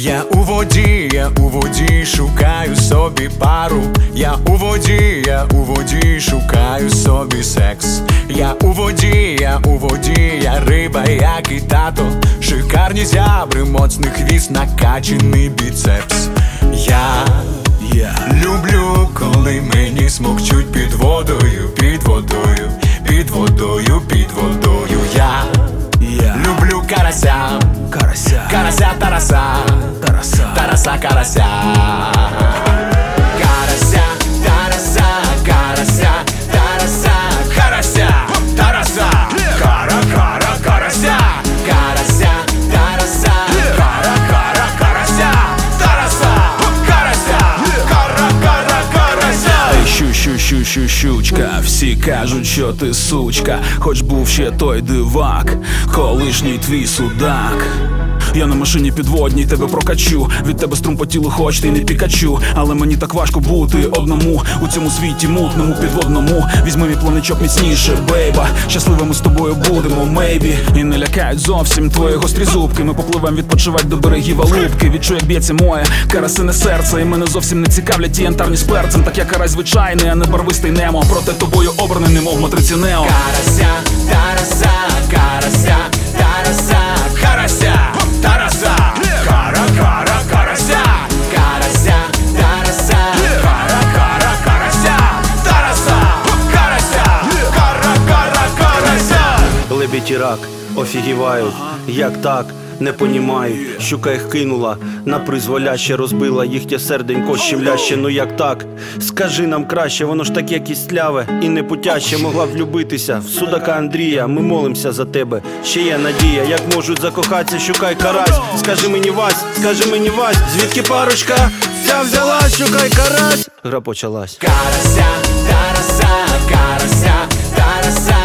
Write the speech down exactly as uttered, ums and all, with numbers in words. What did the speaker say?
Я у воді, я у воді шукаю собі пару. Я у воді, я у воді шукаю собі секс. Я у воді, я у воді, я риба, як і тато. Шикарні зябри, моцний хвіст, накачений біцепс. Я yeah. люблю, коли мені смокчуть під водою, під водою, під водою, під водою. Я yeah. люблю карася, карася, карася, тараса, тараса, тараса, карася. Карася, тараса, карася, тараса, карася, тараса, кара, кара, карася, карася, тараса, кара, кара, карася, тараса, карася, кара, кара, карася. Ей, щу, щу, щу, щу, щучка, всі кажуть, що ти сучка, хоч був ще той дивак, колишній твій судак. Я на машині підводній тебе прокачу, від тебе струм по тілу, хоч ти не пікачу. Але мені так важко бути одному у цьому світі мутному, підводному. Візьми мій планичок міцніше, бейба. Щасливими з тобою будемо, мейбі. І не лякають зовсім твої гострі зубки. Ми попливем відпочивать до берегів Алубки. Відчуй, як б'ється моє карасине серце. І мене зовсім не цікавлять ті янтарні з перцем. Так я карась звичайний, а не барвистий Немо. Проте тобою обраний, немов в матриці Нео. Карася, тараса, карася, тараса, карася, тараса, кара, кара, карася, карася, тараса, кара, кара, карася, тараса, карася, кара, кара, карася. Лебідь і рак офігівають, як так, не понімають. Щука їх кинула, на призволяще розбила їхнє серденько щемляще. Ну як так? Скажи нам краще, воно ж таке кістляве і непутяще. Могла влюбитися в судака Андрія. Ми молимося за тебе, ще є надія. Як можуть закохатися, шукай карась. Скажи мені, Вась, скажи мені, Вась, звідки парочка ця взялась, шукай карась. Гра почалась. Карася, тараса, карася, тараса,